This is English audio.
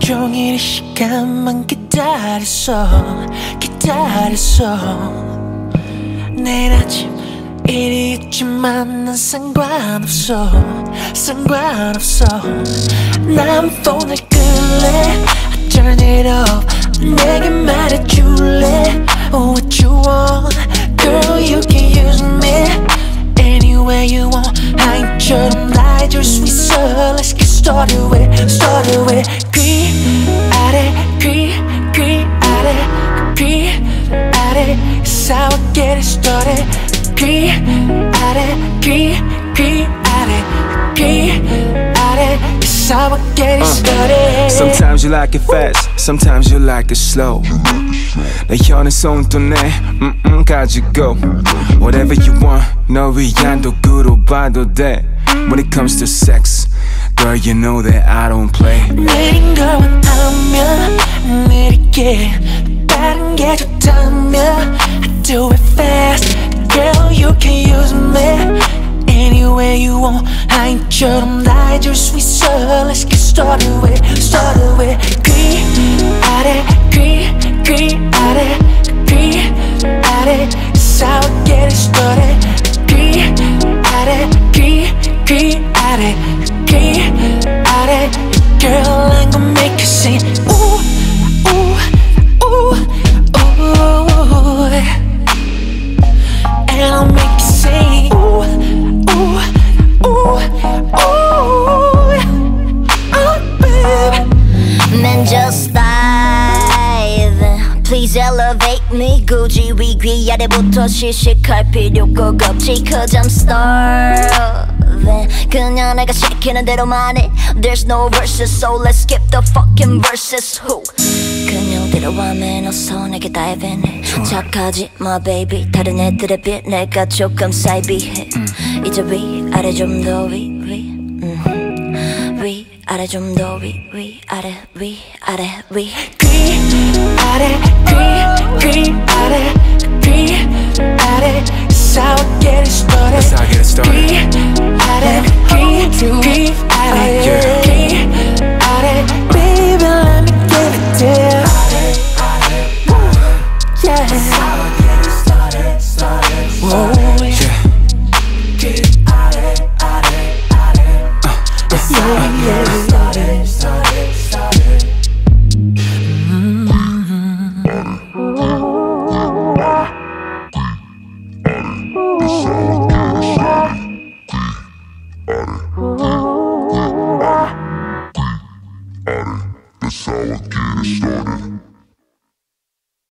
종일 이 시간만 기다렸어 내일 아침 일이 있지만 난 상관없어 난 폰을 끌래 I turn it off 내게 말해줄래 What you want Girl you can use me Any way you want 하인처럼 날 해줄 수 있어 Let's get started with 귀 아래 That's how I get it started 귀 아래 That's how I get it started Sometimes you like it fast, sometimes you like it slow 내 혀는 손톱내 가지고 Whatever you want 너 위한 도구로 봐도 돼 When it comes to sex Girl you know that I don't play 느린 걸 원하면 느리게 빠른 게 좋다면 I do it fast Girl you can use me Any way you want 하인처럼 다 해줄 수 있어 Let's get started with 귀 아래 That's how I get it started 귀 아래 Girl I'm gonna make you sing ooh And I'll make you sing ooh baby Man just dive Please elevate me 굳이 위아래부터 시식할 필요가 없지 Cause I'm starving 그냥 내가 시키는 대로만 해 There's no verses so let's skip the fucking verses Who 그냥 들어와면 어서 내게 dive in 해 착하지 마 baby 다른 애들에 비해 내가 조금 사이비해 이제 위아래 좀 더 위아래 좀 더 위아래 귀 아래 That's how I get it started That's how I get it started 귀 아래